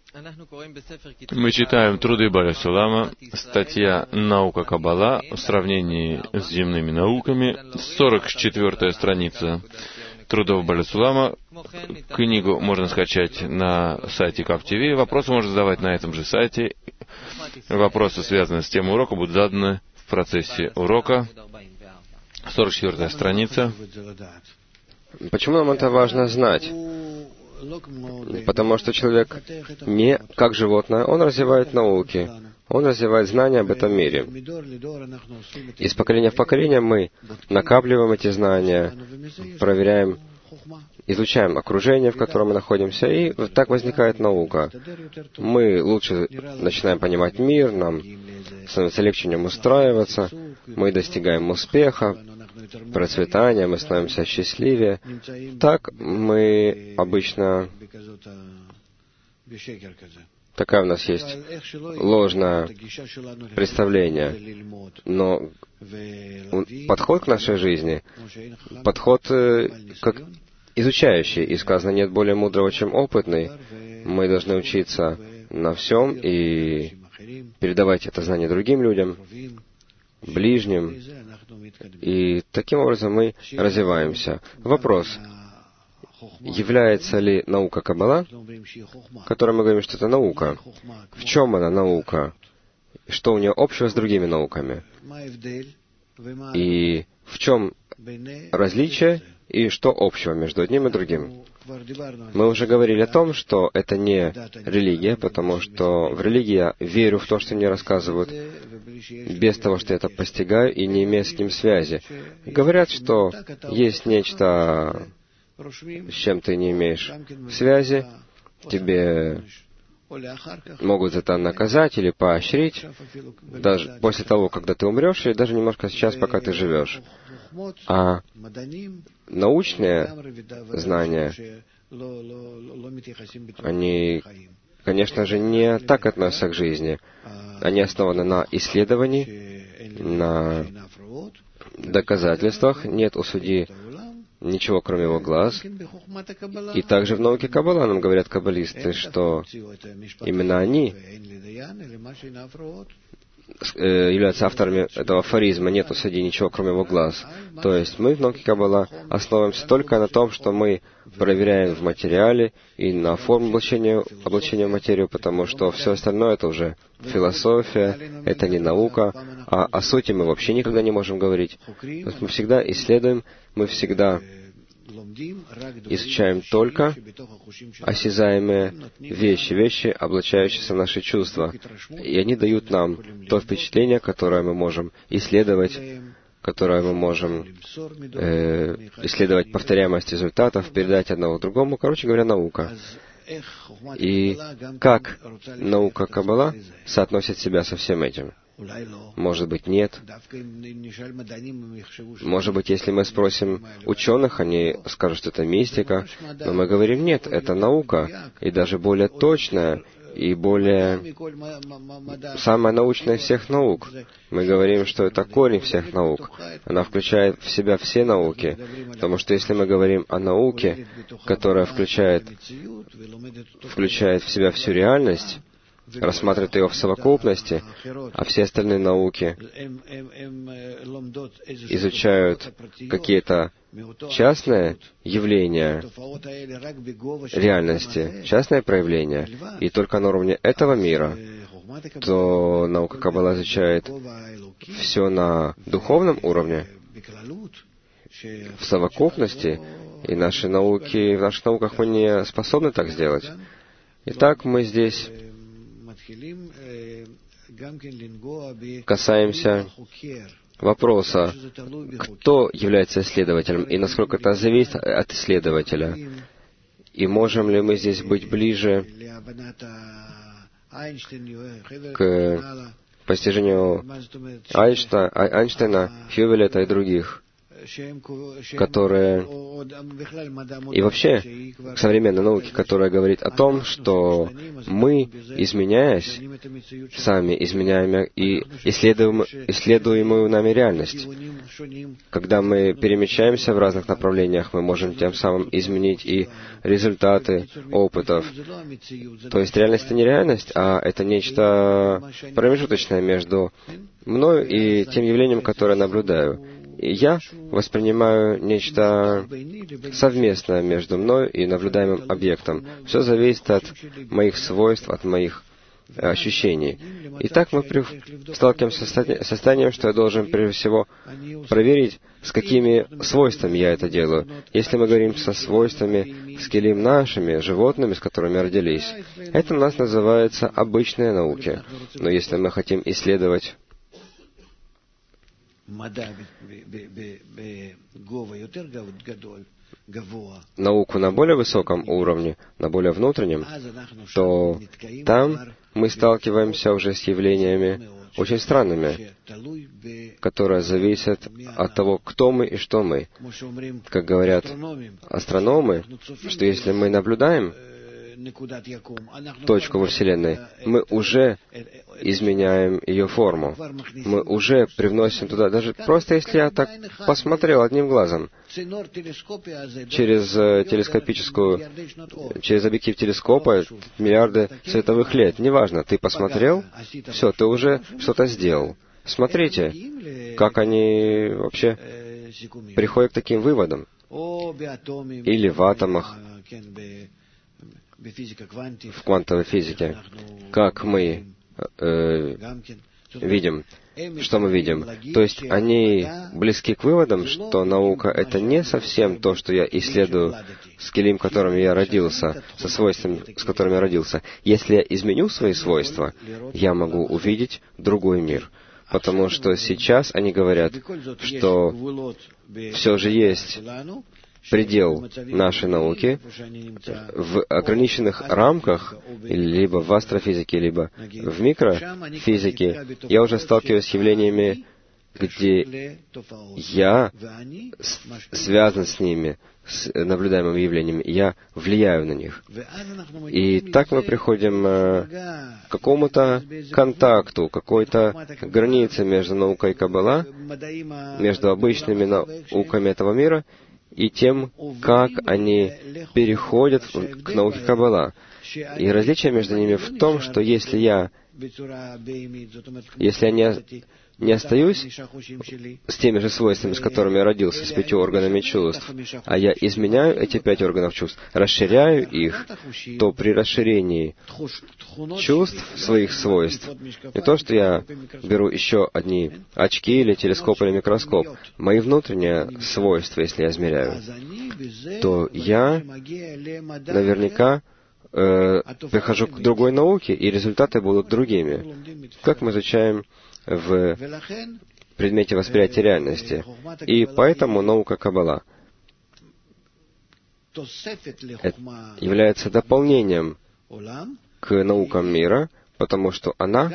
Мы читаем труды Баля Сулама, статья «Наука Каббала» в сравнении с земными науками, 44-я страница трудов Баля Сулама. Книгу можно скачать на сайте КАФ-ТВ. Вопросы можно задавать на этом же сайте. Вопросы, связанные с темой урока, будут заданы в процессе урока. 44-я страница. Почему нам это важно знать? Потому что человек не как животное, он развивает науки, он развивает знания об этом мире. Из поколения в поколение мы накапливаем эти знания, проверяем, изучаем окружение, в котором мы находимся, и так возникает наука. Мы лучше начинаем понимать мир, нам становится легче в нем устраиваться, мы достигаем успеха, процветания, мы становимся счастливее. Так мы обычно... Такая у нас есть ложное представление. Но подход к нашей жизни, подход как изучающий, и сказано, нет более мудрого, чем опытный. Мы должны учиться на всем и передавать это знание другим людям, ближним. И таким образом мы развиваемся. Вопрос. Является ли наука Каббала, которой мы говорим, что это наука? В чем она наука? Что у нее общего с другими науками? И в чем различие и что общего между одним и другим? Мы уже говорили о том, что это не религия, потому что в религии я верю в то, что мне рассказывают, без того, что я это постигаю и не имея с ним связи. Говорят, что есть нечто, с чем ты не имеешь связи, тебе могут за это наказать или поощрить, даже после того, когда ты умрешь, или даже немножко сейчас, пока ты живешь. А научные знания, они, конечно же, не так относятся к жизни. Они основаны на исследовании, на доказательствах. Нет у судьи ничего, кроме его глаз. И также в науке Каббала нам говорят каббалисты, что именно они являются авторами этого афоризма «нет у судьи ничего, кроме его глаз». То есть мы в науке Каббала основываемся только на том, что мы проверяем в материале и на форму облачения в материю, потому что все остальное — это уже философия, это не наука, а о сути мы вообще никогда не можем говорить. То есть мы всегда исследуем, мы всегда изучаем только осязаемые вещи, облачающиеся в наши чувства. И они дают нам то впечатление, которое мы можем исследовать, которое мы можем исследовать повторяемость результатов, передать одного другому. Короче говоря, наука. И как наука Каббала соотносит себя со всем этим? Может быть, нет. Может быть, если мы спросим ученых, они скажут, что это мистика. Но мы говорим, нет, это наука, и даже более точная, и более самая научная из всех наук. Мы говорим, что это корень всех наук. Она включает в себя все науки. Потому что если мы говорим о науке, которая включает в себя всю реальность, рассматривает ее в совокупности, а все остальные науки изучают какие-то частные явления реальности, частные проявления, и только на уровне этого мира, то наука Каббала изучает все на духовном уровне, в совокупности, и в наших науках мы не способны так сделать. Итак, мы здесь касаемся вопроса, кто является исследователем и насколько это зависит от исследователя. И можем ли мы здесь быть ближе к постижению Эйнштейна, Хьювелета и других. которая... И вообще, современной науки, которая говорит о том, что мы, изменяясь, сами изменяем и исследуемую нами реальность. Когда мы перемещаемся в разных направлениях, мы можем тем самым изменить и результаты опытов. То есть реальность — это не реальность, а это нечто промежуточное между мною и тем явлением, которое я наблюдаю. И я воспринимаю нечто совместное между мной и наблюдаемым объектом. Все зависит от моих свойств, от моих ощущений. Итак, мы сталкиваемся с состоянием, что я должен прежде всего проверить, с какими свойствами я это делаю. Если мы говорим со свойствами, с келим нашими, животными, с которыми родились, это у нас называется обычные науки. Но если мы хотим исследовать науку на более высоком уровне, на более внутреннем, то там мы сталкиваемся уже с явлениями очень странными, которые зависят от того, кто мы и что мы. Как говорят астрономы, что если мы наблюдаем точку во Вселенной, мы уже изменяем ее форму. Мы уже привносим туда, даже просто если я так посмотрел одним глазом, через объектив телескопа, миллиарды световых лет, неважно, ты посмотрел, все, ты уже что-то сделал. Смотрите, как они вообще приходят к таким выводам. Или в атомах, в квантовой физике, как мы видим, что мы видим. То есть они близки к выводам, что наука — это не совсем то, что я исследую с келим, которым я родился, со свойствами, с которыми я родился. Если я изменю свои свойства, я могу увидеть другой мир. Потому что сейчас они говорят, что все же есть предел нашей науки в ограниченных рамках, либо в астрофизике, либо в микрофизике. Я уже сталкиваюсь с явлениями, где я связан с ними, с наблюдаемыми явлениями, я влияю на них. И так мы приходим к какому-то контакту, какой-то границе между наукой Каббала, между обычными науками этого мира и тем, как они переходят к науке Каббала. И различие между ними в том, что если я не остаюсь с теми же свойствами, с которыми я родился, с 5 органами чувств, а я изменяю эти 5 органов чувств, расширяю их, то при расширении чувств своих свойств, не то, что я беру еще одни очки или телескоп или микроскоп, мои внутренние свойства, если я измеряю, то я наверняка прихожу к другой науке, и результаты будут другими. Как мы изучаем в предмете восприятия реальности. И поэтому наука Каббала является дополнением к наукам мира, потому что она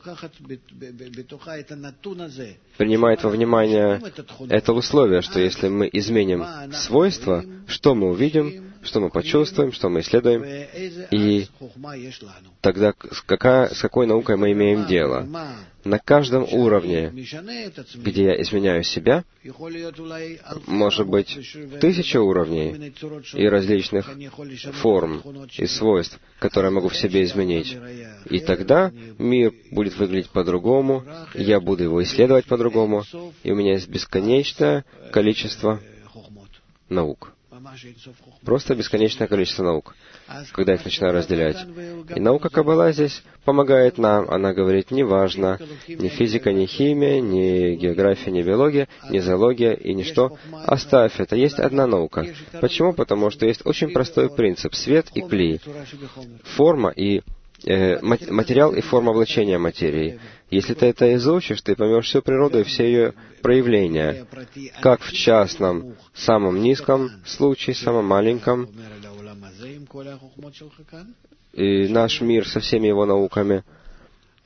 принимает во внимание это условие, что если мы изменим свойства, что мы увидим, что мы почувствуем, что мы исследуем, и тогда с какой наукой мы имеем дело. На каждом уровне, где я изменяю себя, может быть 1000 уровней и различных форм и свойств, которые я могу в себе изменить. И тогда мир будет выглядеть по-другому, я буду его исследовать по-другому, и у меня есть бесконечное количество наук. Просто бесконечное количество наук, когда их начинаю разделять. И наука Каббала здесь помогает нам. Она говорит, не важно, ни физика, ни химия, ни география, ни биология, ни зоология и ничто. Оставь это. Есть одна наука. Почему? Потому что есть очень простой принцип. Свет и кли. Форма и материал и форма облачения материи. Если ты это изучишь, ты поймешь всю природу и все ее проявления, как в частном, самом низком случае, самом маленьком, и наш мир со всеми его науками,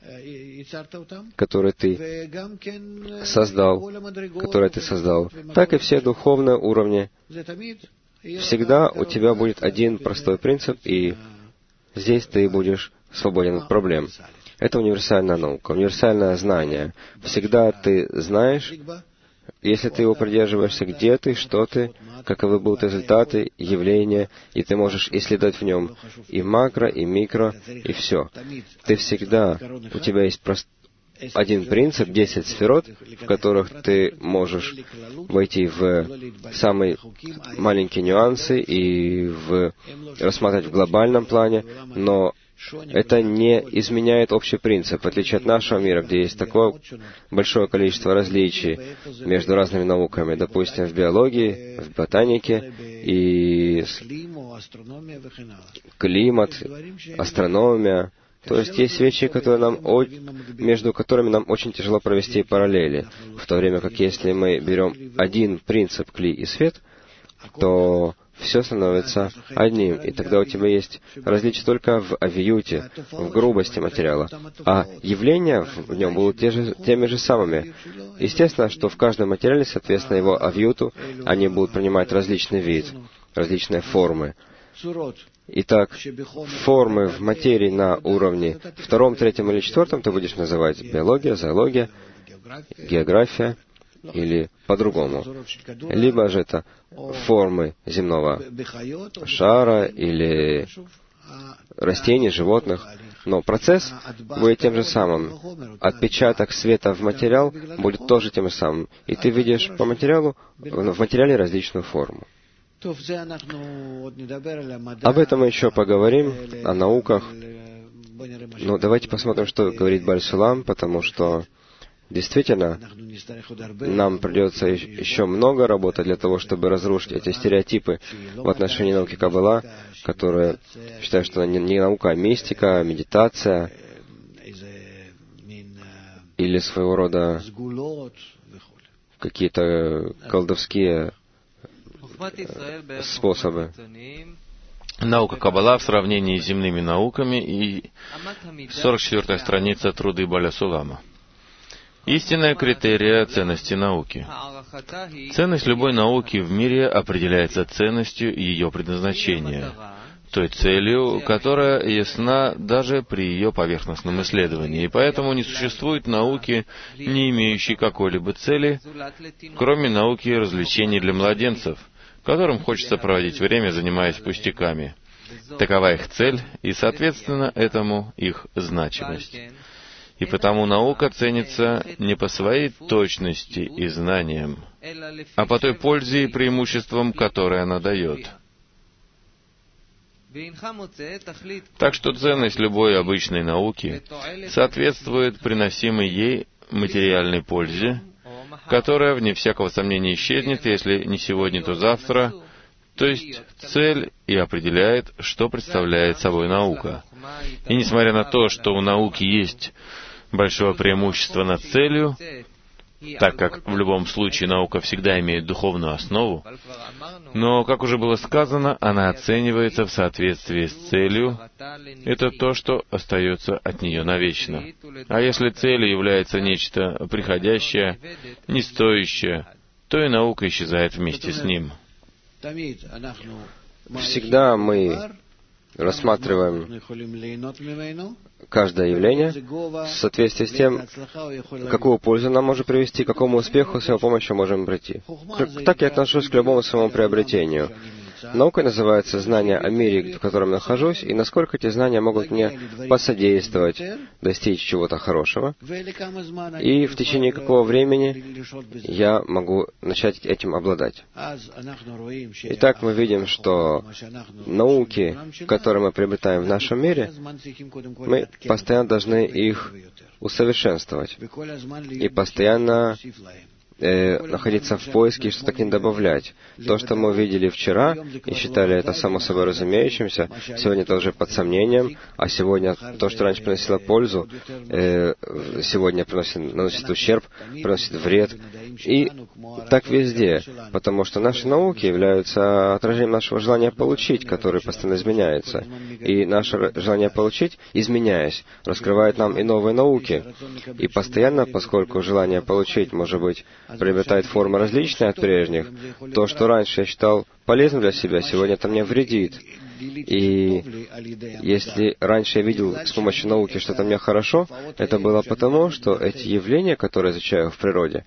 которые ты создал, так и все духовные уровни. Всегда у тебя будет один простой принцип, и здесь ты будешь свободен от проблем. Это универсальная наука, универсальное знание. Всегда ты знаешь, если ты его придерживаешься, где ты, что ты, каковы будут результаты, явления, и ты можешь исследовать в нем и макро, и микро, и все. Ты всегда, у тебя есть один принцип, 10 сферот, в которых ты можешь войти в самые маленькие нюансы и рассматривать в глобальном плане, но это не изменяет общий принцип, в отличие от нашего мира, где есть такое большое количество различий между разными науками, допустим, в биологии, в ботанике, и климат, астрономия. То есть есть вещи, между которыми нам очень тяжело провести параллели, в то время как если мы берем один принцип кли и свет, то все становится одним, и тогда у тебя есть различия только в авиюте, в грубости материала, а явления в нем будут теми же самыми. Естественно, что в каждом материале, соответственно, его авиюту, они будут принимать различный вид, различные формы. Итак, формы в материи на уровне 2, 3 или 4 ты будешь называть биология, зоология, география, или по-другому. Либо же это формы земного шара или растений, животных. Но процесс будет тем же самым. Отпечаток света в материал будет тоже тем же самым. И ты видишь в материале различную форму. Об этом мы еще поговорим, о науках. Но давайте посмотрим, что говорит Бааль Сулам, потому что действительно, нам придется еще много работать для того, чтобы разрушить эти стереотипы в отношении науки Каббала, которые считают, что это не наука, а мистика, медитация или своего рода какие-то колдовские способы. Наука Каббала в сравнении с земными науками и 44-я страница труды Бааля Сулама. Истинная критерия ценности науки. Ценность любой науки в мире определяется ценностью ее предназначения, той целью, которая ясна даже при ее поверхностном исследовании. И поэтому не существует науки, не имеющей какой-либо цели, кроме науки развлечений для младенцев, которым хочется проводить время, занимаясь пустяками. Такова их цель, и, соответственно, этому их значимость. И потому наука ценится не по своей точности и знаниям, а по той пользе и преимуществам, которые она дает. Так что ценность любой обычной науки соответствует приносимой ей материальной пользе, которая, вне всякого сомнения, исчезнет, если не сегодня, то завтра. То есть цель и определяет, что представляет собой наука. И несмотря на то, что у науки есть большое преимущество над целью, так как в любом случае наука всегда имеет духовную основу, но, как уже было сказано, она оценивается в соответствии с целью. Это то, что остается от нее навечно. А если целью является нечто приходящее, не стоящее, то и наука исчезает вместе с ним. Всегда мы рассматриваем каждое явление в соответствии с тем, какую пользу нам может привести, к какому успеху с его помощью можем прийти. Так я отношусь к любому своему приобретению. Наукой называется знание о мире, в котором я нахожусь, и насколько эти знания могут мне посодействовать достичь чего-то хорошего, и в течение какого времени я могу начать этим обладать. Итак, мы видим, что науки, которые мы приобретаем в нашем мире, мы постоянно должны их усовершенствовать и постоянно находиться в поиске и что-то к ним добавлять. То, что мы увидели вчера и считали это само собой разумеющимся, сегодня это уже под сомнением, а сегодня то, что раньше приносило пользу, сегодня наносит ущерб, приносит вред. И так везде, потому что наши науки являются отражением нашего желания получить, которое постоянно изменяется. И наше желание получить, изменяясь, раскрывает нам и новые науки. И постоянно, поскольку желание получить, может быть, приобретает формы различные от прежних, то, что раньше я считал полезным для себя, сегодня это мне вредит. И если раньше я видел с помощью науки что-то мне хорошо, это было потому, что эти явления, которые я изучаю в природе,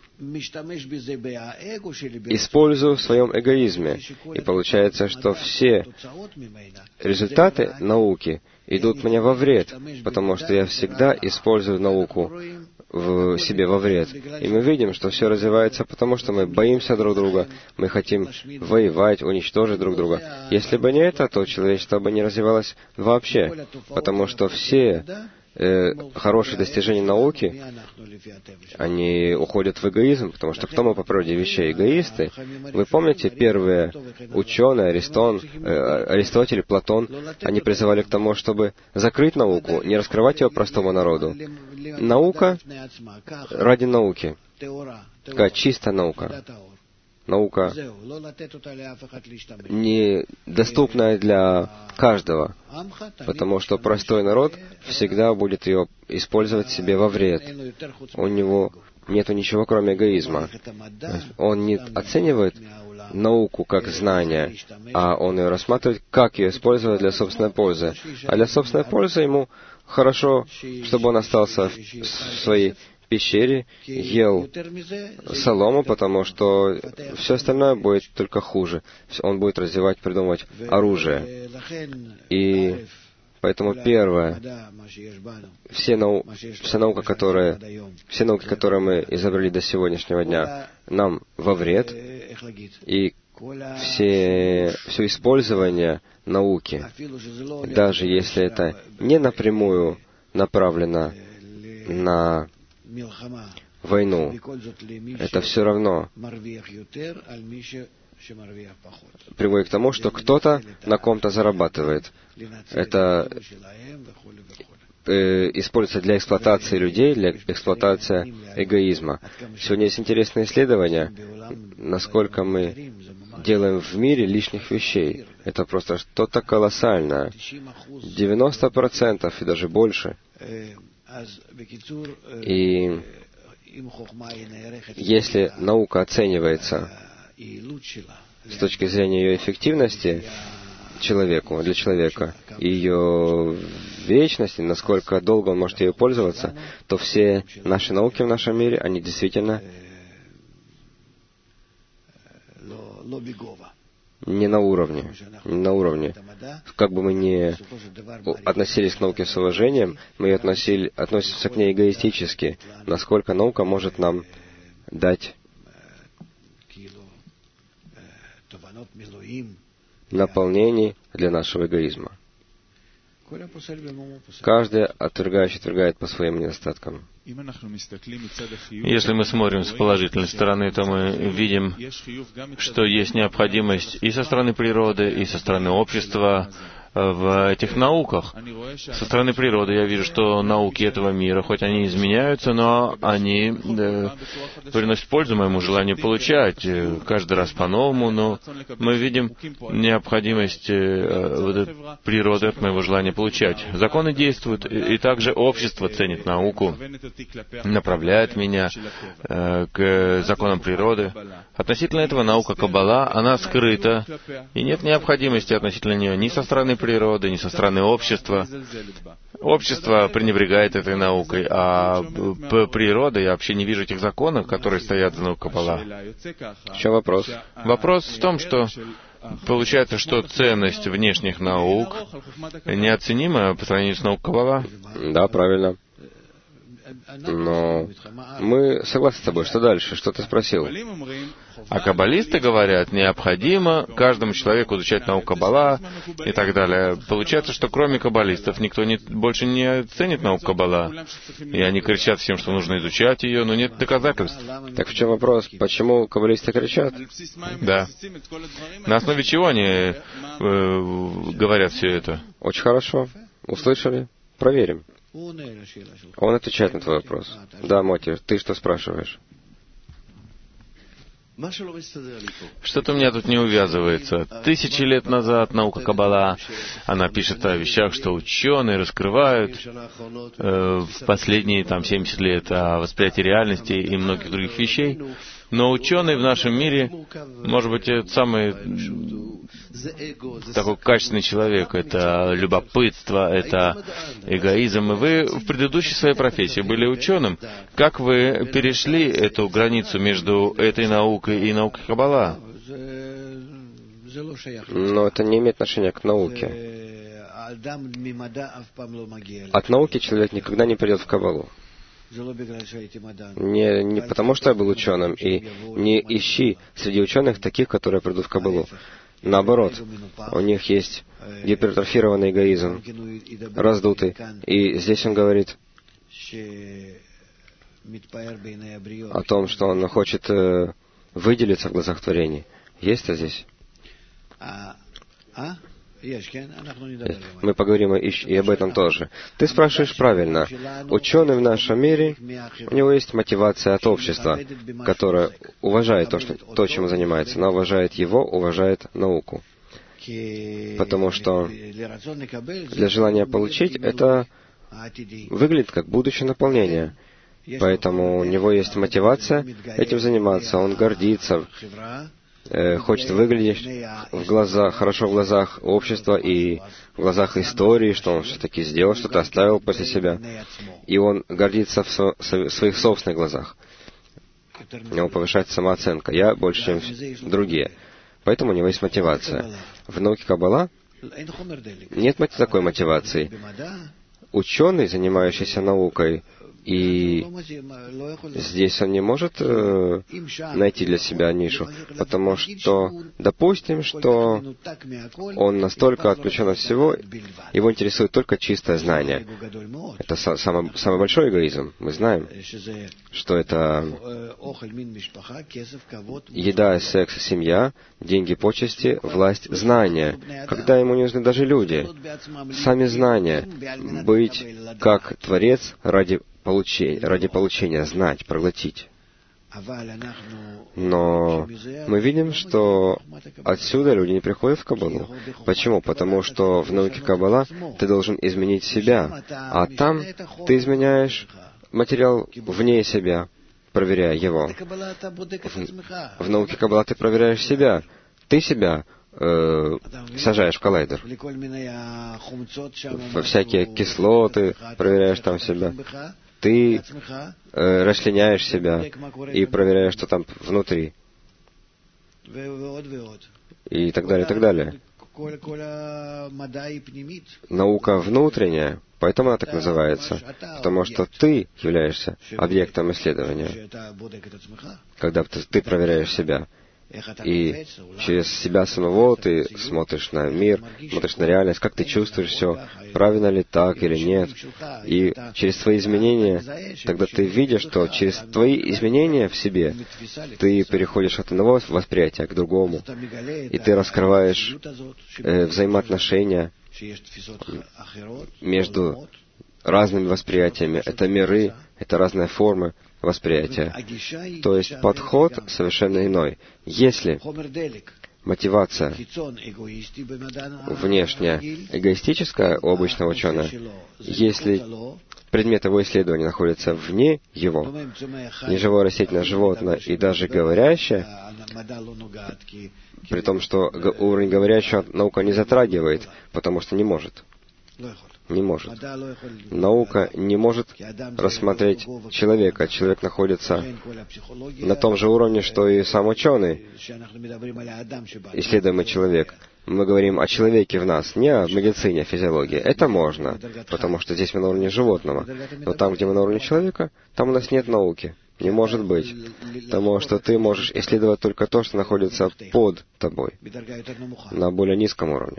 использую в своем эгоизме. И получается, что все результаты науки идут мне во вред, потому что я всегда использую науку в себе во вред. И мы видим, что все развивается потому, что мы боимся друг друга, мы хотим воевать, уничтожить друг друга. Если бы не это, то человечество бы не развивалось вообще, потому что все хорошие достижения науки, они уходят в эгоизм, потому что кто мы по природе вещей? Эгоисты. Вы помните, первые ученые, Аристотель, Платон, они призывали к тому, чтобы закрыть науку, не раскрывать ее простому народу. Наука ради науки. Такая чистая наука. Наука, недоступная для каждого, потому что простой народ всегда будет ее использовать себе во вред. У него нету ничего, кроме эгоизма. Он не оценивает науку как знание, а он ее рассматривает, как ее использовать для собственной пользы. А для собственной пользы ему хорошо, чтобы он остался в своей пещере, ел солому, потому что все остальное будет только хуже. Он будет развивать, придумывать оружие. И поэтому первое, все науки, которые мы изобрели до сегодняшнего дня, нам во вред, и все использование науки, даже если это не напрямую направлено на войну, это все равно приводит к тому, что кто-то на ком-то зарабатывает. Это используется для эксплуатации людей, для эксплуатации эгоизма. Сегодня есть интересные исследования, насколько мы делаем в мире лишних вещей. Это просто что-то колоссальное. 90% и даже больше. И если наука оценивается с точки зрения ее эффективности для человека, и ее вечности, насколько долго он может ею пользоваться, то все наши науки в нашем мире, они действительно не на уровне. Как бы мы ни относились к науке с уважением, мы относимся к ней эгоистически, насколько наука может нам дать наполнение для нашего эгоизма. Каждый отвергает по своим недостаткам. Если мы смотрим с положительной стороны, то мы видим, что есть необходимость и со стороны природы, и со стороны общества в этих науках. Со стороны природы я вижу, что науки этого мира, хоть они изменяются, но они приносят пользу моему желанию получать каждый раз по-новому, но мы видим необходимость природы от моего желания получать. Законы действуют, и также общество ценит науку, направляет меня к законам природы. Относительно этого наука Каббала, она скрыта, и нет необходимости относительно нее ни со стороны природы, ни со стороны общества. Общество пренебрегает этой наукой, а по природе я вообще не вижу этих законов, которые стоят за наукой Каббала. В чем вопрос? Вопрос в том, что получается, что ценность внешних наук неоценима по сравнению с наукой Каббала. Да, правильно. Но мы согласны с тобой. Что дальше? Что ты спросил? А каббалисты говорят, необходимо каждому человеку изучать науку Каббала и так далее. Получается, что кроме каббалистов никто больше не ценит науку Каббала. И они кричат всем, что нужно изучать ее, но нет доказательств. Так в чем вопрос? Почему каббалисты кричат? Да. На основе чего они говорят все это? Очень хорошо. Услышали? Проверим. Он отвечает на твой вопрос. Да, Моти, ты что спрашиваешь? Что-то у меня тут не увязывается. 1000 лет назад наука Каббала, она пишет о вещах, что ученые раскрывают в последние 70 лет о восприятии реальности и многих других вещей. Но ученый в нашем мире, может быть, это самый такой качественный человек. Это любопытство, это эгоизм. И вы в предыдущей своей профессии были ученым. Как вы перешли эту границу между этой наукой и наукой Каббала? Но это не имеет отношения к науке. От науки человек никогда не придет в Каббалу. Не потому, что я был ученым, и не ищи среди ученых таких, которые придут в Каббалу. Наоборот, у них есть гипертрофированный эгоизм, раздутый. И здесь он говорит о том, что он хочет выделиться в глазах творений. Есть это здесь? Мы поговорим и об этом тоже. Ты спрашиваешь правильно. Ученый в нашем мире, у него есть мотивация от общества, которое уважает то, чем он занимается, но уважает его, уважает науку. Потому что для желания получить, это выглядит как будущее наполнение. Поэтому у него есть мотивация этим заниматься, он гордится, хочет выглядеть хорошо в глазах общества и в глазах истории, что он все-таки сделал, что-то оставил после себя. И он гордится в своих собственных глазах. У него повышается самооценка. Я больше, чем другие. Поэтому у него есть мотивация. В науке Каббала нет такой мотивации. Ученый, занимающийся наукой, и здесь он не может найти для себя нишу, потому что, допустим, что он настолько отключен от всего, его интересует только чистое знание. Это самый большой эгоизм. Мы знаем, что это еда, секс, семья, деньги, почести, власть, знания. Когда ему не нужны даже люди. Сами знания. Быть как Творец ради получения, знать, проглотить. Но мы видим, что отсюда люди не приходят в Каббалу. Почему? Потому что в науке Каббала ты должен изменить себя, а там ты изменяешь материал вне себя, проверяя его. В науке Каббала ты проверяешь себя. Ты себя сажаешь в коллайдер. Во всякие кислоты проверяешь там себя. Ты расчленяешь себя и проверяешь, что там внутри. И так далее, и так далее. Наука внутренняя, поэтому она так называется, потому что ты являешься объектом исследования, когда ты проверяешь себя. И через себя самого ты смотришь на мир, смотришь на реальность, как ты чувствуешь все, правильно ли так или нет. И через свои изменения, тогда ты видишь, что через твои изменения в себе ты переходишь от одного восприятия к другому, и ты раскрываешь взаимоотношения между разными восприятиями. Это миры, это разные формы восприятия. То есть подход совершенно иной. Если мотивация внешняя, эгоистическая у обычного ученого, если предмет его исследования находится вне его, неживое растительное животное и даже говорящее, при том, что уровень говорящего наука не затрагивает, потому что не может. Не может. Наука не может рассмотреть человека. Человек находится на том же уровне, что и сам ученый, исследуемый человек. Мы говорим о человеке в нас, не о медицине, о физиологии. Это можно, потому что здесь мы на уровне животного. Но там, где мы на уровне человека, там у нас нет науки. Не может быть. Потому что ты можешь исследовать только то, что находится под тобой, на более низком уровне.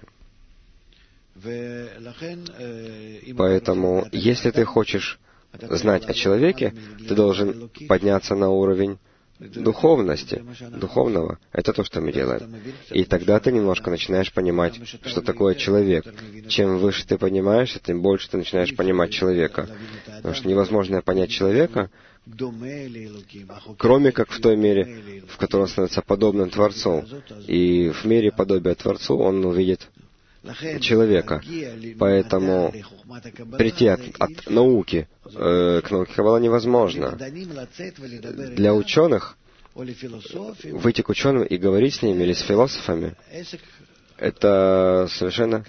Поэтому, если ты хочешь знать о человеке, ты должен подняться на уровень духовности, духовного. Это то, что мы делаем. И тогда ты немножко начинаешь понимать, что такое человек. Чем выше ты поднимаешься, тем больше ты начинаешь понимать человека. Потому что невозможно понять человека, кроме как в той мере, в которой он становится подобным Творцу. И в мере подобия Творцу он увидит человека. Поэтому прийти от науки к науке Каббала невозможно. Для ученых выйти к ученым и говорить с ними или с философами, это совершенно,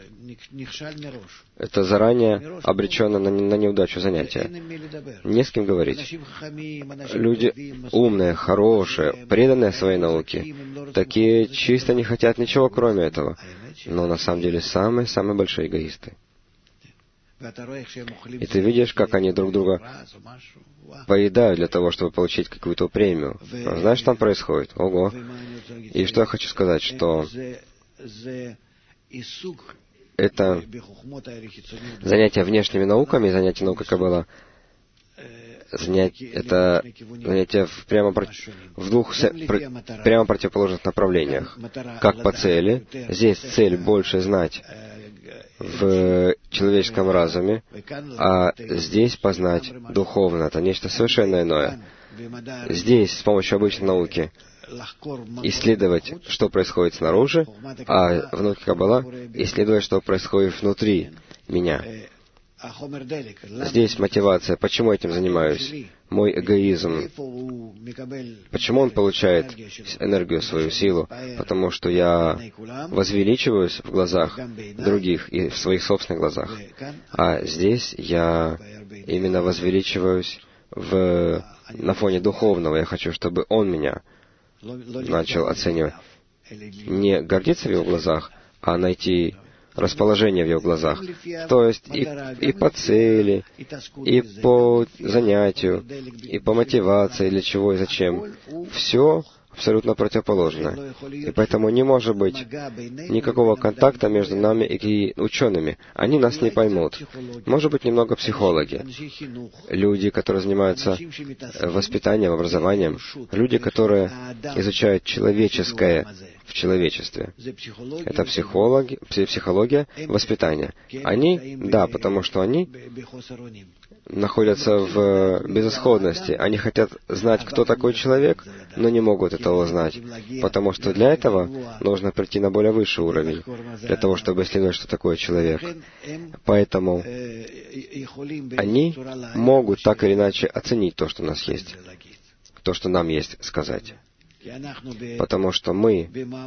это заранее обречено на неудачу занятия. Не с кем говорить. Люди умные, хорошие, преданные своей науке, такие чисто не хотят ничего, кроме этого. Но на самом деле самые большие эгоисты. И ты видишь, как они друг друга поедают для того, чтобы получить какую-то премию. Знаешь, что там происходит? Ого! И что я хочу сказать, что это занятие внешними науками, занятие наукой Каббала, это занятие в двух прямо противоположных направлениях. Как по цели, здесь цель больше знать в человеческом разуме, а здесь познать духовно. Это нечто совершенно иное. Здесь с помощью обычной науки исследовать, что происходит снаружи, а в науке Каббала исследовать, что происходит внутри меня. Здесь мотивация. Почему этим занимаюсь? Мой эгоизм. Почему он получает энергию, свою силу? Потому что я возвеличиваюсь в глазах других и в своих собственных глазах. А здесь я именно возвеличиваюсь на фоне духовного. Я хочу, чтобы он меня начал оценивать. Не гордиться в его глазах, а найти расположение в его глазах. То есть и по цели, и по занятию, и по мотивации, для чего и зачем. Все абсолютно противоположно. И поэтому не может быть никакого контакта между нами и учеными. Они нас не поймут. Может быть, немного психологи. Люди, которые занимаются воспитанием, образованием. Люди, которые изучают человеческое в человечестве. Это психология воспитания. Они, да, потому что они находятся в безысходности. Они хотят знать, кто такой человек, но не могут этого знать, потому что для этого нужно прийти на более высший уровень, для того, чтобы исследовать, что такое человек. Поэтому они могут так или иначе оценить то, что у нас есть, то, что нам есть сказать. Потому что мы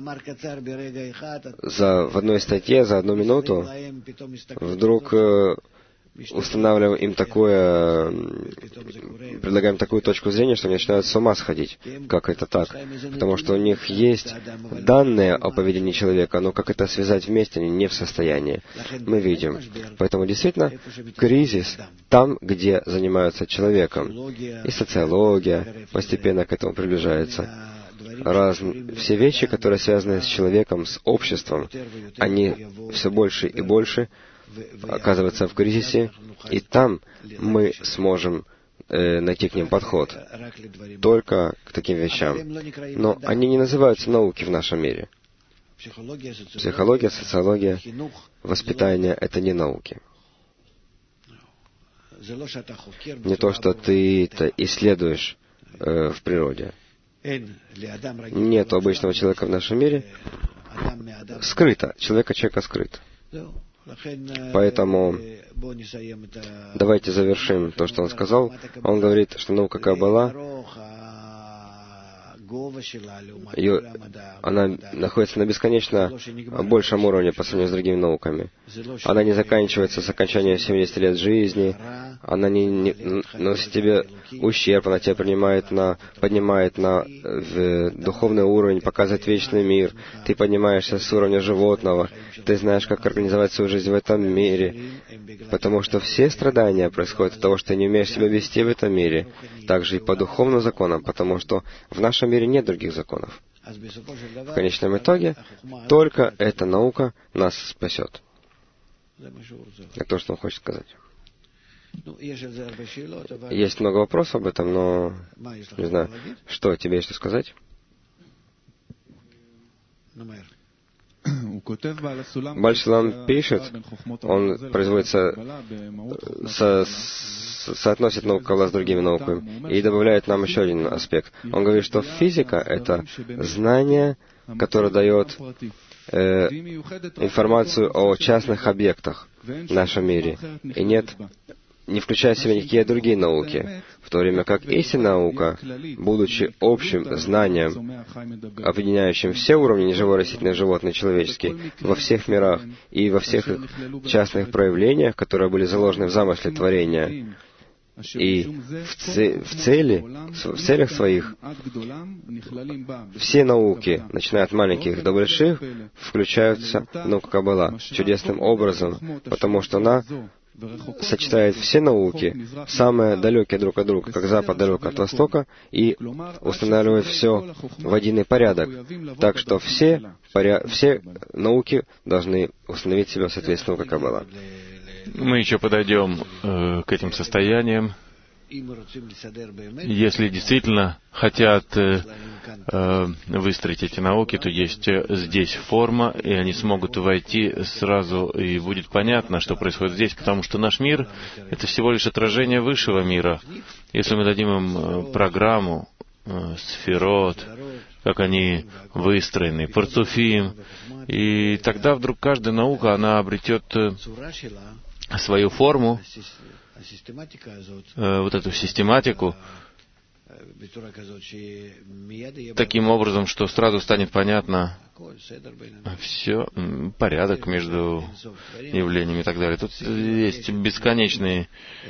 в одной статье, за 1 минуту, вдруг устанавливаем им предлагаем такую точку зрения, что они начинают с ума сходить. Как это так? Потому что у них есть данные о поведении человека, но как это связать вместе, они не в состоянии. Мы видим. Поэтому действительно кризис там, где занимаются человеком. И социология постепенно к этому приближается. Все вещи, которые связаны с человеком, с обществом, они все больше и больше оказываются в кризисе, и там мы сможем найти к ним подход. Только к таким вещам. Но они не называются науки в нашем мире. Психология, социология, воспитание — это не науки. Не то, что ты это исследуешь в природе. Нет у обычного человека в нашем мире скрыто. Человека скрыт. Поэтому давайте завершим то, что он сказал. Он говорит, что наука Каббала, она находится на бесконечно большем уровне по сравнению с другими науками. Она не заканчивается с окончанием 70 лет жизни, она не носит тебе ущерб, она тебя поднимает на духовный уровень, показывает вечный мир. Ты поднимаешься с уровня животного, ты знаешь, как организовать свою жизнь в этом мире, потому что все страдания происходят от того, что ты не умеешь себя вести в этом мире. Также и по духовным законам, потому что в нашем мире нет других законов. В конечном итоге, только эта наука нас спасет. Это то, что он хочет сказать. Есть много вопросов об этом, но не знаю, что тебе есть что сказать? Баль Сулам пишет, он производится соотносит науку Каббала с другими науками и добавляет нам еще один аспект. Он говорит, что физика — это знание, которое дает информацию о частных объектах в нашем мире, и не включая в себя никакие другие науки, в то время как истинная наука, будучи общим знанием, объединяющим все уровни неживой, растительной, животной, человеческой, во всех мирах и во всех их частных проявлениях, которые были заложены в замысле творения, и в целях своих все науки, начиная от маленьких до больших, включаются в науку Каббала чудесным образом, потому что она сочетает все науки, самые далекие друг от друга, как Запад далек от Востока, и устанавливает все в единый порядок. Так что все науки должны установить себя в соответствии с наукой Каббала. Мы еще подойдем к этим состояниям. Если действительно хотят выстроить эти науки, то есть здесь форма, и они смогут войти сразу, и будет понятно, что происходит здесь, потому что наш мир — это всего лишь отражение высшего мира. Если мы дадим им программу, сферот, как они выстроены, парцуфим, и тогда вдруг каждая наука, она обретет свою форму, вот эту систематику, таким образом, что сразу станет понятно все, порядок между явлениями и так далее. Тут есть бесконечные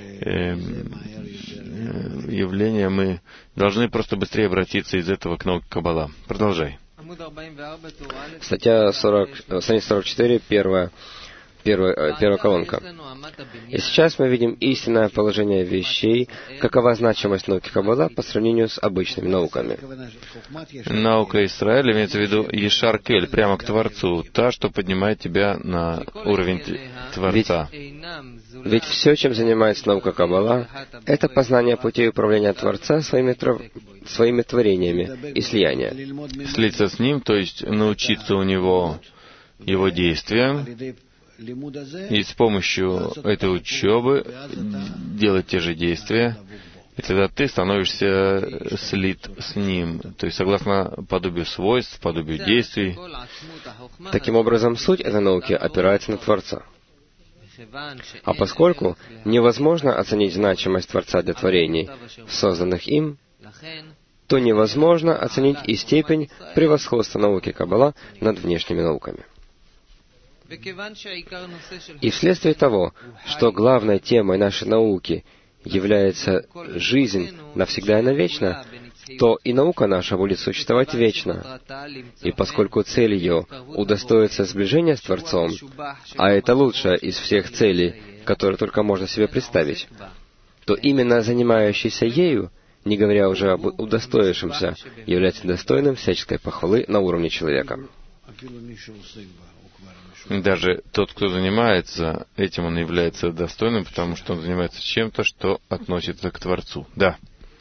явления, мы должны просто быстрее обратиться из этого к науке Каббала. Продолжай. Статья 40, страница 44, первая колонка. И сейчас мы видим истинное положение вещей, какова значимость науки Каббала по сравнению с обычными науками. Наука Израиля имеется в виду Ешар-Кель, прямо к Творцу, та, что поднимает тебя на уровень Творца. Ведь все, чем занимается наука Каббала, это познание путей управления Творца своими творениями и слияния. Слиться с Ним, то есть научиться у Него Его действиям, и с помощью этой учебы делать те же действия, и тогда ты становишься слит с Ним, то есть согласно подобию свойств, подобию действий. Таким образом, суть этой науки опирается на Творца. А поскольку невозможно оценить значимость Творца для творений, созданных им, то невозможно оценить и степень превосходства науки Каббала над внешними науками. И вследствие того, что главной темой нашей науки является жизнь навсегда и навечно, то и наука наша будет существовать вечно. И поскольку цель ее удостоится сближения с Творцом, а это лучшая из всех целей, которые только можно себе представить, то именно занимающийся ею, не говоря уже об удостоившемся, является достойным всяческой похвалы на уровне человека. Даже тот, кто занимается этим, он является достойным, потому что он занимается чем-то, что относится к Творцу. Да.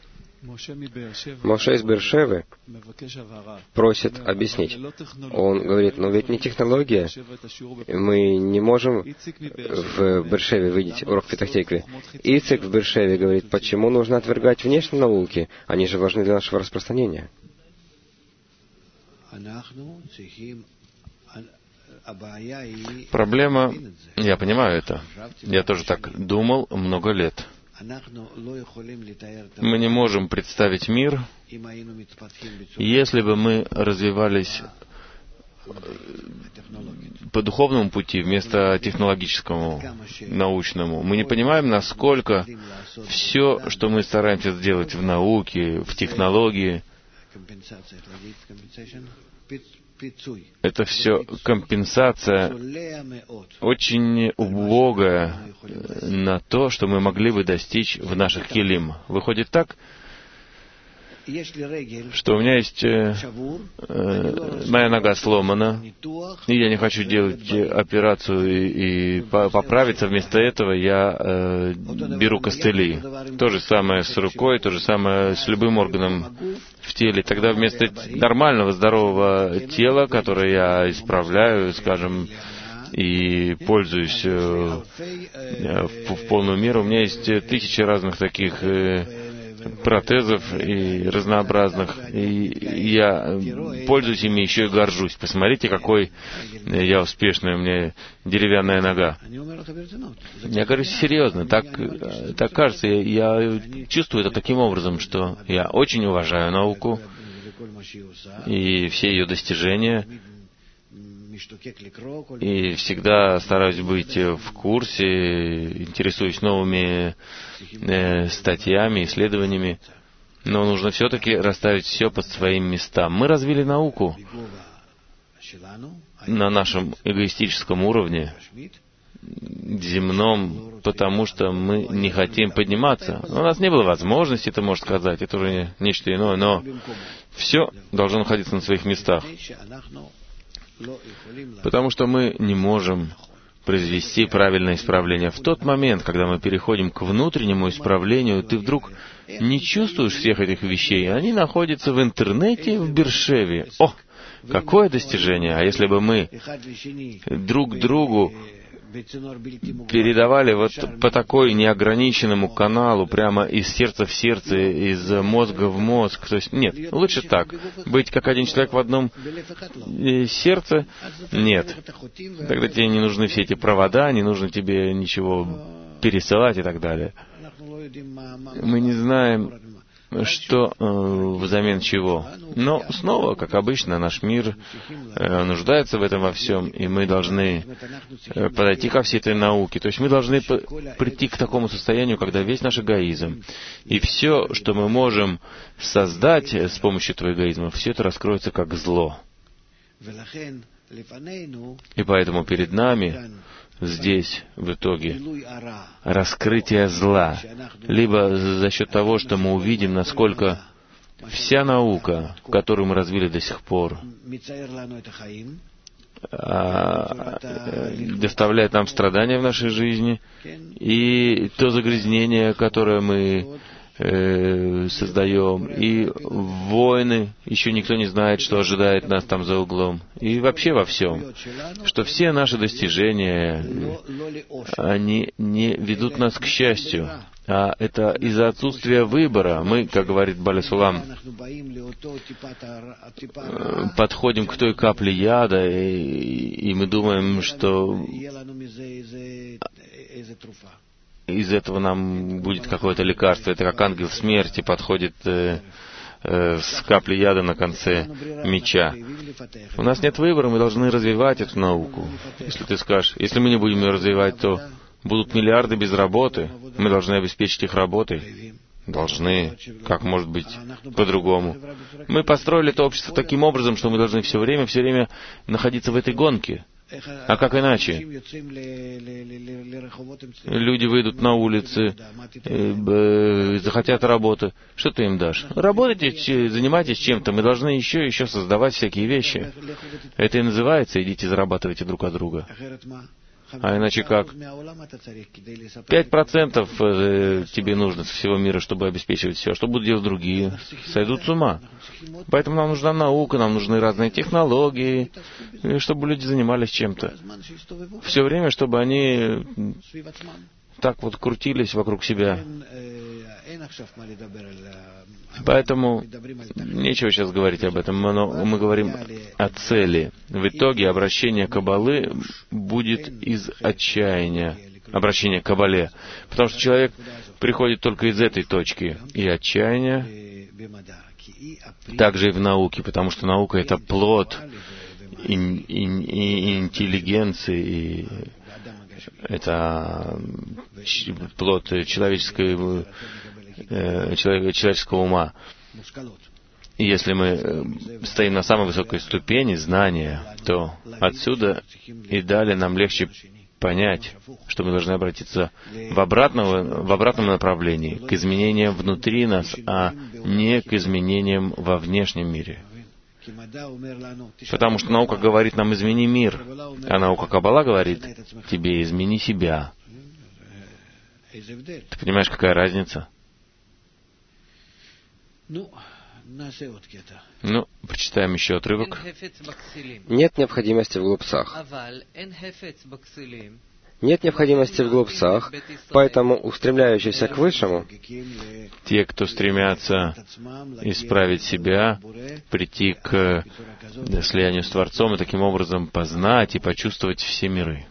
Моше из Бер-Шевы просит объяснить. Он говорит, но ведь не технология. Мы не можем в Бер-Шеве видеть урок Петах-Тикве. Ицек в Бер-Шеве говорит, почему нужно отвергать внешние науки? Они же важны для нашего распространения. Проблема, я понимаю это. Я тоже так думал много лет. Мы не можем представить мир, если бы мы развивались по духовному пути вместо технологическому, научному. Мы не понимаем, насколько все, что мы стараемся сделать в науке, в технологии, это все компенсация очень убогая на то, что мы могли бы достичь в наших келим. Выходит так, что у меня есть моя нога сломана, и я не хочу делать операцию и поправиться. Вместо этого я беру костыли. То же самое с рукой, то же самое с любым органом в теле. Тогда вместо нормального, здорового тела, которое я исправляю, скажем, и пользуюсь в полную меру. У меня есть 1000 разных таких протезов и разнообразных, и я пользуюсь ими, еще и горжусь. Посмотрите, какой я успешный, у меня деревянная нога. Я говорю серьезно, так кажется, я чувствую это таким образом, что я очень уважаю науку и все ее достижения, и всегда стараюсь быть в курсе, интересуюсь новыми статьями, исследованиями, но нужно все-таки расставить все по своим местам. Мы развили науку на нашем эгоистическом уровне, земном, потому что мы не хотим подниматься. У нас не было возможности, это можно сказать, это уже нечто иное, но все должно находиться на своих местах. Потому что мы не можем произвести правильное исправление. В тот момент, когда мы переходим к внутреннему исправлению, ты вдруг не чувствуешь всех этих вещей. Они находятся в интернете, в Бершеве. О, какое достижение! А если бы мы друг другу передавали вот по такой неограниченному каналу, прямо из сердца в сердце, из мозга в мозг. То есть, нет, лучше так. Быть как один человек в одном сердце, нет. Тогда тебе не нужны все эти провода, не нужно тебе ничего пересылать и так далее. Мы не знаем, что взамен чего. Но снова, как обычно, наш мир нуждается в этом во всем, и мы должны подойти ко всей этой науке. То есть мы должны прийти к такому состоянию, когда весь наш эгоизм и все, что мы можем создать с помощью этого эгоизма, все это раскроется как зло. И поэтому перед нами здесь, в итоге, раскрытие зла, либо за счет того, что мы увидим, насколько вся наука, которую мы развили до сих пор, доставляет нам страдания в нашей жизни, и то загрязнение, которое мы создаем, и войны, еще никто не знает, что ожидает нас там за углом, и вообще во всем, что все наши достижения, они не ведут нас к счастью, а это из-за отсутствия выбора. Мы, как говорит Баля Сулам, подходим к той капле яда, и мы думаем, что из этого нам будет какое-то лекарство. Это как ангел смерти подходит с каплей яда на конце меча. У нас нет выбора, мы должны развивать эту науку. Если ты скажешь, если мы не будем ее развивать, то будут миллиарды без работы. Мы должны обеспечить их работой. Должны. Как может быть по-другому? Мы построили это общество таким образом, что мы должны все время находиться в этой гонке. А как иначе? Люди выйдут на улицы, захотят работы. Что ты им дашь? Работайте, занимайтесь чем-то. Мы должны еще создавать всякие вещи. Это и называется «идите зарабатывайте друг от друга». А иначе как? 5% тебе нужно со всего мира, чтобы обеспечивать все. Что будут делать другие? Сойдут с ума. Поэтому нам нужна наука, нам нужны разные технологии, чтобы люди занимались чем-то. Все время, чтобы они так вот крутились вокруг себя. Поэтому нечего сейчас говорить об этом, но мы говорим о цели. В итоге обращение Каббалы будет из отчаяния, обращение к Каббале, потому что человек приходит только из этой точки, и отчаяние также и в науке, потому что наука — это плод интеллигенции, и это плод человеческого ума. И если мы стоим на самой высокой ступени знания, то отсюда и далее нам легче понять, что мы должны обратиться в обратном направлении, к изменениям внутри нас, а не к изменениям во внешнем мире. Потому что наука говорит нам «измени мир», а наука Каббала говорит «тебе измени себя». Ты понимаешь, какая разница? Ну, Прочитаем еще отрывок. Нет необходимости в глупцах. Нет необходимости в глупцах, поэтому устремляющиеся к Высшему, те, кто стремятся исправить себя, прийти к слиянию с Творцом и таким образом познать и почувствовать все миры.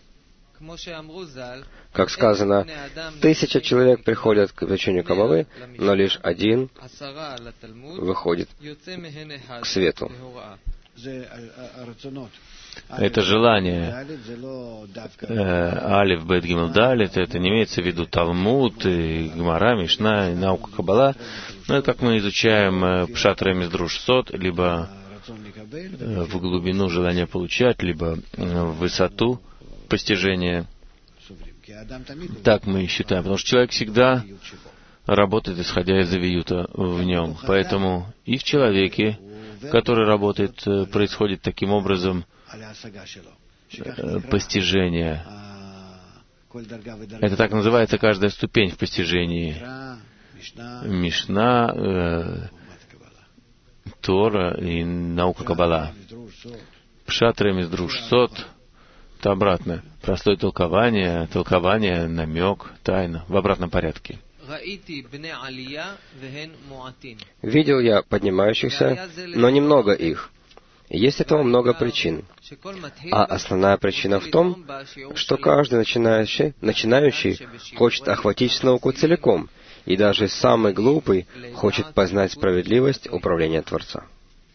Как сказано, 1000 человек приходят к изучению Каббалы, но лишь один выходит к свету. Это желание. Алиф, Бет, Гимел, Далит, это не имеется в виду Талмуд, и Гемара, Мишна, и наука Каббала. Но это как мы изучаем Пшат Ремес Друш Сот, либо в глубину желания получать, либо в высоту постижения. Так мы считаем, потому что человек всегда работает, исходя из авиюта в нем. Поэтому и в человеке, который работает, происходит таким образом постижение. Это так называется каждая ступень в постижении. Мишна, Тора и наука Каббала. Пшат Ремес Друш Сот — это обратно. Простое толкование, намек, тайна, в обратном порядке. Видел я поднимающихся, но немного их. Есть этому много причин. А основная причина в том, что каждый начинающий хочет охватить науку целиком, и даже самый глупый хочет познать справедливость управления Творца.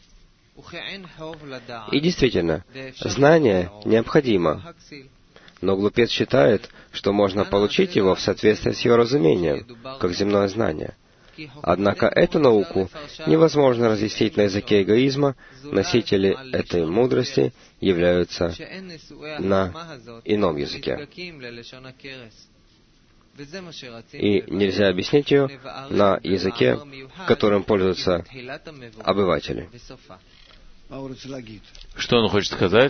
И действительно, знание необходимо, но глупец считает, что можно получить его в соответствии с его разумением, как земное знание. Однако эту науку невозможно разъяснить на языке эгоизма, носители этой мудрости являются на ином языке. И нельзя объяснить ее на языке, которым пользуются обыватели. Что он хочет сказать?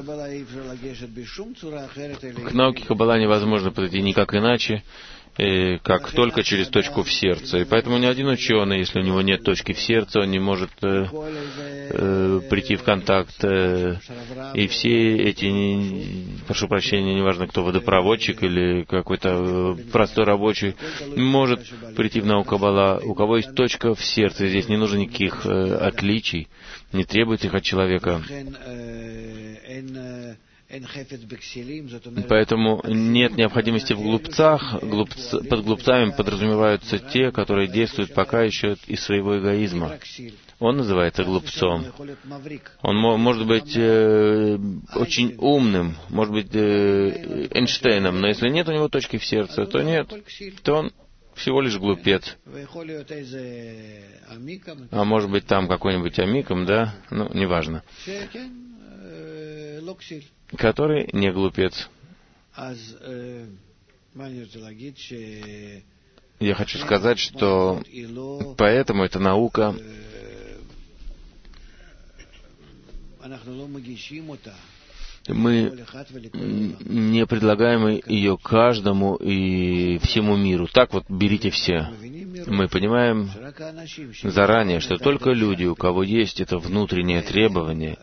К науке Каббала невозможно подойти никак иначе, как только через точку в сердце. И поэтому ни один ученый, если у него нет точки в сердце, он не может прийти в контакт. И все эти, прошу прощения, неважно, кто водопроводчик или какой-то простой рабочий, может прийти в науку Каббала. У кого есть точка в сердце, здесь не нужно никаких отличий, не требуется их от человека. Поэтому нет необходимости в глупцах. Под глупцами подразумеваются те, которые действуют пока еще из своего эгоизма. Он называется глупцом. Он может быть очень умным, может быть Эйнштейном, но если нет у него точки в сердце, то нет, то он всего лишь глупец. А может быть там какой-нибудь амиком, да? Ну, неважно. Который не глупец. Я хочу сказать, что поэтому эта наука мы не предлагаем ее каждому и всему миру. Так вот, берите все. Мы понимаем заранее, что только люди, у кого есть это внутреннее требование,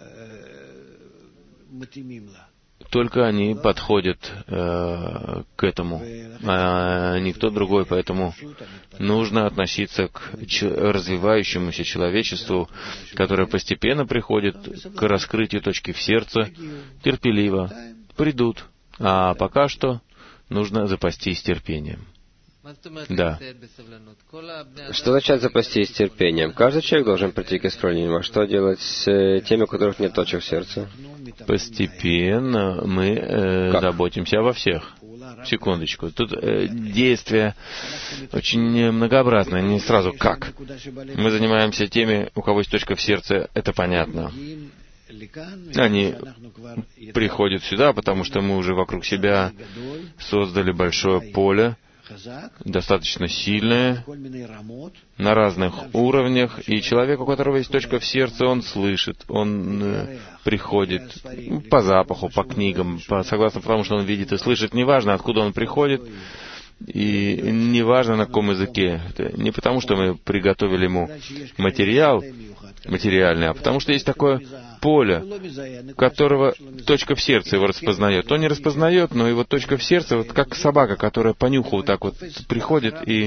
только они подходят к этому, а никто другой. Поэтому нужно относиться к развивающемуся человечеству, которое постепенно приходит к раскрытию точки в сердце, терпеливо. Придут. А пока что нужно запастись терпением. Да. Что означает запастись терпением? Каждый человек должен прийти к исправлению. А что делать с теми, у которых нет точек в сердце? Постепенно мы заботимся обо всех. Секундочку. Тут действия очень многообразные, не сразу как. Мы занимаемся теми, у кого есть точка в сердце, это понятно. Они приходят сюда, потому что мы уже вокруг себя создали большое поле, достаточно сильное, на разных уровнях, и человек, у которого есть точка в сердце, он слышит, он приходит по запаху, по книгам, согласно тому, что он видит и слышит, неважно, откуда он приходит, И неважно, на каком языке. Это не потому, что мы приготовили ему материал материальный, а потому что есть такое поле, которого точка в сердце его распознает. Он не распознает, но его точка в сердце, вот как собака, которая по нюху вот так вот приходит и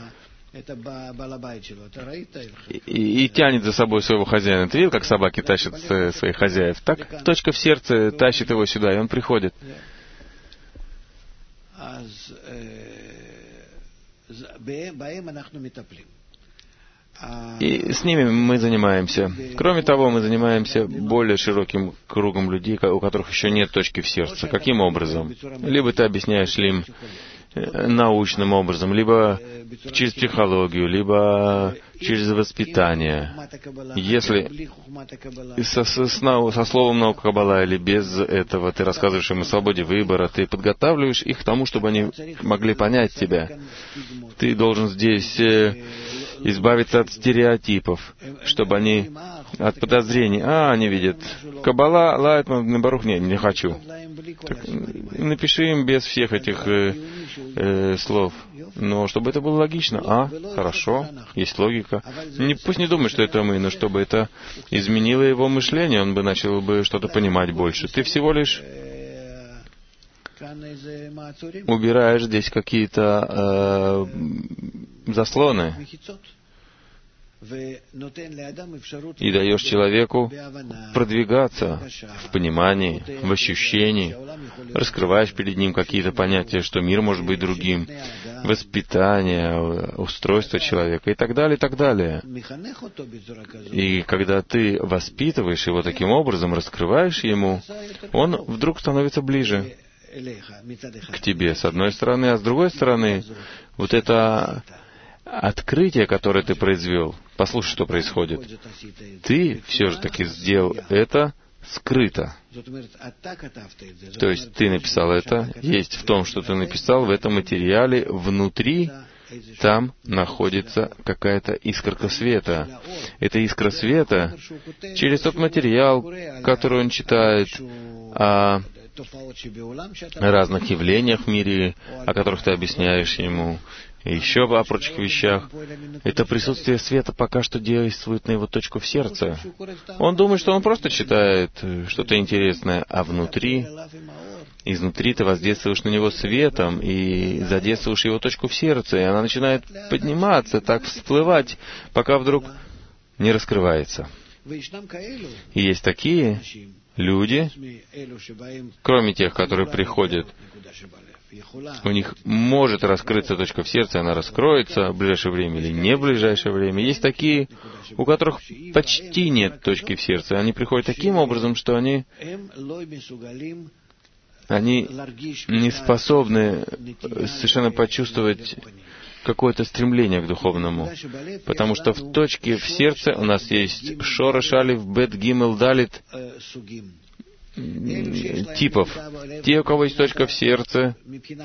тянет за собой своего хозяина. Ты видел, как собаки тащат своих хозяев? Так точка в сердце тащит его сюда, и он приходит. И с ними мы занимаемся. Кроме того, мы занимаемся более широким кругом людей, у которых еще нет точки в сердце. Каким образом? Либо ты объясняешь им научным образом, либо через психологию, либо через воспитание. Если со словом наука Каббала или без этого ты рассказываешь им о свободе выбора, ты подготавливаешь их к тому, чтобы они могли понять тебя. Ты должен здесь избавиться от стереотипов, чтобы они от подозрений. Они видят Каббала, Лайтман, Барух, не хочу. Так, напиши им без всех этих слов. Но чтобы это было логично. Хорошо, есть логика. Пусть не думает, что это мы, но чтобы это изменило его мышление, он бы начал бы что-то понимать больше. Ты всего лишь убираешь здесь какие-то заслоны и даешь человеку продвигаться в понимании, в ощущении, раскрываешь перед ним какие-то понятия, что мир может быть другим, воспитание, устройство человека и так далее, и так далее. И когда ты воспитываешь его таким образом, раскрываешь ему, он вдруг становится ближе к тебе, с одной стороны, а с другой стороны, вот это открытие, которое ты произвел, послушай, что происходит. Ты все же таки сделал это скрыто. То есть ты написал это, есть в том, что ты написал, в этом материале, внутри, там находится какая-то искорка света. Эта искра света через тот материал, который он читает, о разных явлениях в мире, о которых ты объясняешь ему, и еще о прочих вещах. Это присутствие света пока что действует на его точку в сердце. Он думает, что он просто читает что-то интересное, а изнутри ты воздействуешь на него светом и задействуешь его точку в сердце, и она начинает подниматься, так всплывать, пока вдруг не раскрывается. И есть такие люди, кроме тех, которые приходят, у них может раскрыться точка в сердце, она раскроется в ближайшее время или не в ближайшее время. Есть такие, у которых почти нет точки в сердце. Они приходят таким образом, что они не способны совершенно почувствовать какое-то стремление к духовному. Потому что в точке в сердце у нас есть Шорош Алеф, Бет Гимел Далит типов. Те, у кого есть точка в сердце,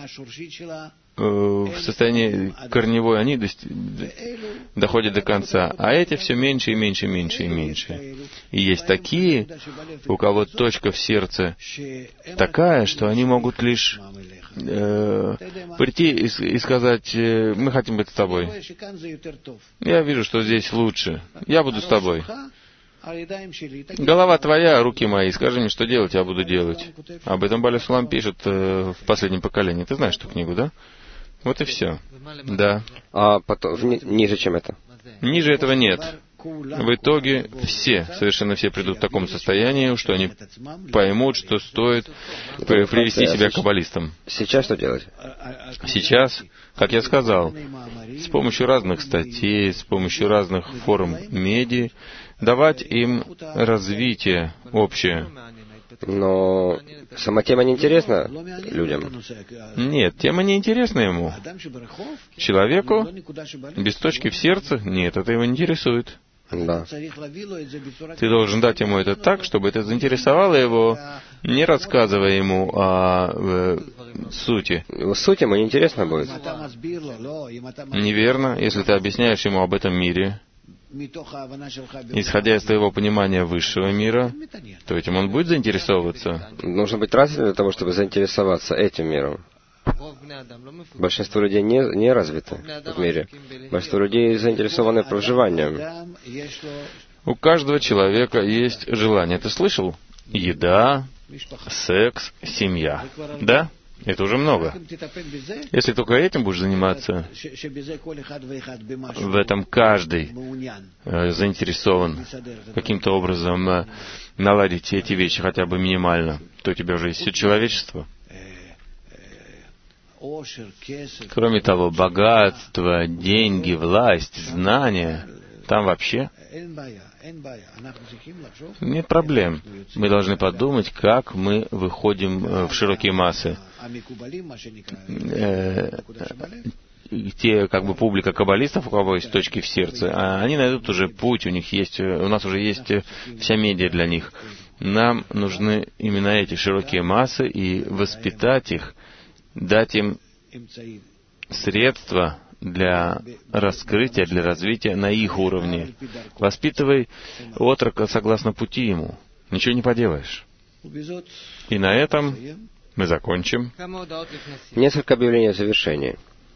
в состоянии корневой, они доходят до конца. А эти все меньше и меньше и меньше и меньше. И есть такие, у кого точка в сердце такая, что они могут лишь прийти и сказать: мы хотим быть с тобой. Я вижу, что здесь лучше. Я буду с тобой. Голова твоя, руки мои. Скажи мне, что делать, я буду делать. Об этом Баля Сулам пишет в последнем поколении. Ты знаешь эту книгу, да? Вот и все. Да. А потом, ниже, чем это? Ниже этого нет. В итоге совершенно все придут в таком состоянии, что они поймут, что стоит привести себя к каббалистам. Сейчас что делать? Сейчас, как я сказал, с помощью разных статей, с помощью разных форм медиа, давать им развитие общее. Но сама тема не интересна людям. Нет, тема не интересна ему. Человеку без точки в сердце, нет, это его не интересует. Да. Ты должен дать ему это так, чтобы это заинтересовало его, не рассказывая ему о сути. Суть ему не интересно будет. Неверно, если ты объясняешь ему об этом мире, исходя из твоего понимания высшего мира, то этим он будет заинтересовываться. Нужно быть развитым для того, чтобы заинтересоваться этим миром. Большинство людей не развиты в мире. Большинство людей заинтересованы проживанием. У каждого человека есть желание. Ты слышал? Еда, секс, семья. Да? Это уже много. Если только этим будешь заниматься, в этом каждый заинтересован каким-то образом наладить эти вещи хотя бы минимально, то у тебя уже есть все человечество. Кроме того, богатство, деньги, власть, знания, там вообще нет проблем. Мы должны подумать, как мы выходим в широкие массы. Те, публика каббалистов, у кого есть точки в сердце, они найдут уже путь, у нас уже есть вся медиа для них. Нам нужны именно эти широкие массы и воспитать их, дать им средства для раскрытия, для развития на их уровне. Воспитывай отрока согласно пути ему. Ничего не поделаешь. И на этом мы закончим. Несколько объявлений о завершении.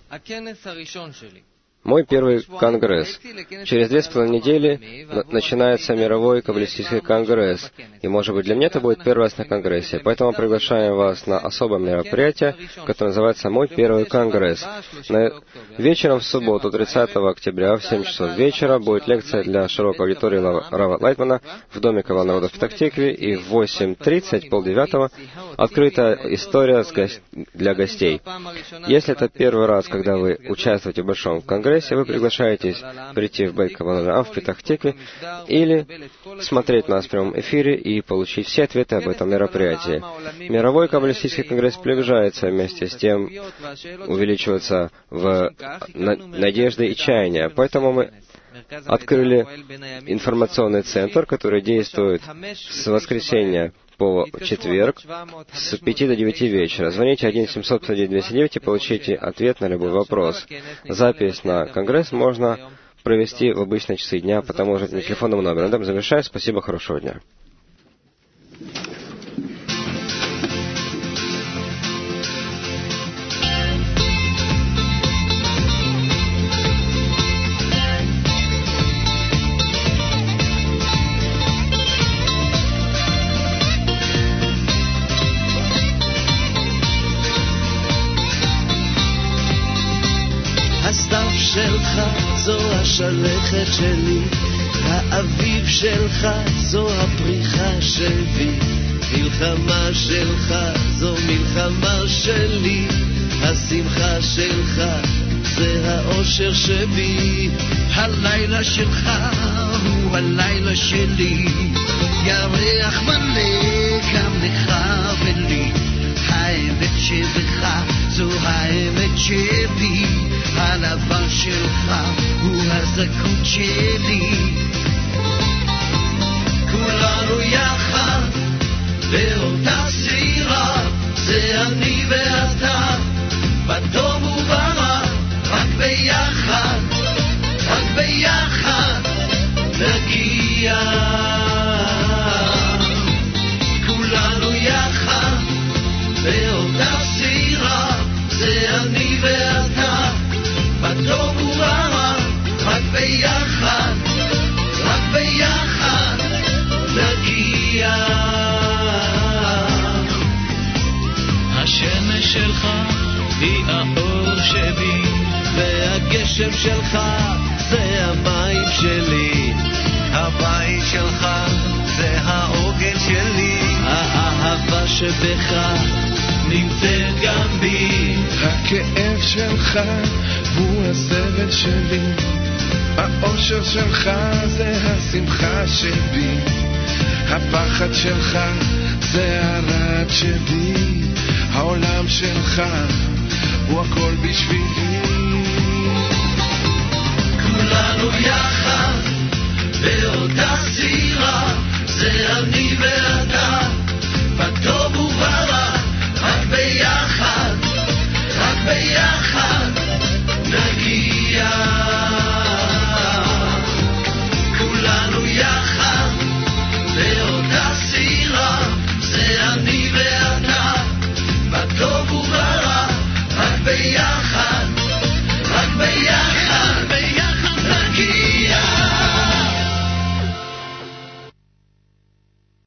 Мой первый конгресс. Через 2,5 недели начинается мировой каббалистический конгресс. И, может быть, для меня это будет первый раз на конгрессе. Поэтому приглашаем вас на особое мероприятие, которое называется «Мой первый конгресс». Вечером в субботу, 30 октября, в 7 часов вечера, будет лекция для широкой аудитории Рава Лайтмана в Доме Каббалы народов в Петах-Тикве. И в 8:30, 8:30, открыта история для гостей. Если это первый раз, когда вы участвуете в большом конгрессе, вы приглашаетесь прийти в Бейт Каббала в Петах-Тикве или смотреть нас в прямом эфире и получить все ответы об этом мероприятии. Мировой каббалистический конгресс приближается, вместе с тем увеличивается в надежды и чаяния. Поэтому мы открыли информационный центр, который действует с воскресенья по четверг с 5 до 9 вечера. Звоните 1-700-509-209 и получите ответ на любой вопрос. Запись на конгресс можно провести в обычные часы дня по тому же телефонному номеру. На этом завершаю. Спасибо, хорошего дня. הסתיו שלך זו השלכת שלי, האביב שלך זו הפריחה שבי, מלחמה שלך זו מלחמה שלי, השמחה שלך זה האושר שבי, הלילה שלך הוא הלילה שלי, ירח מלא גם לך ולי, האמת שבך זו האמת שבי, הלבן שלך הוא הזכות שלי, כולנו יחד באותה סירה, זה אני ואתה, בטוב וברע, רק ביחד, רק ביחד נגיע, כולנו יחד באותה סירה, זה אני ואתה, בטוב וברע, רק ביחד, רק ביחד נגיע. השמש שלך היא האור שבי, והגשם שלך זה המים שלי, הבית שלך זה העוגן שלי, האהבה שבך נמצאת גם בי, הכאב שלך הוא הסבל שלי, האושר שלך זה השמחה שבי, הפחד שלך זה הרעד שבי, העולם שלך הוא הכל בשבילי.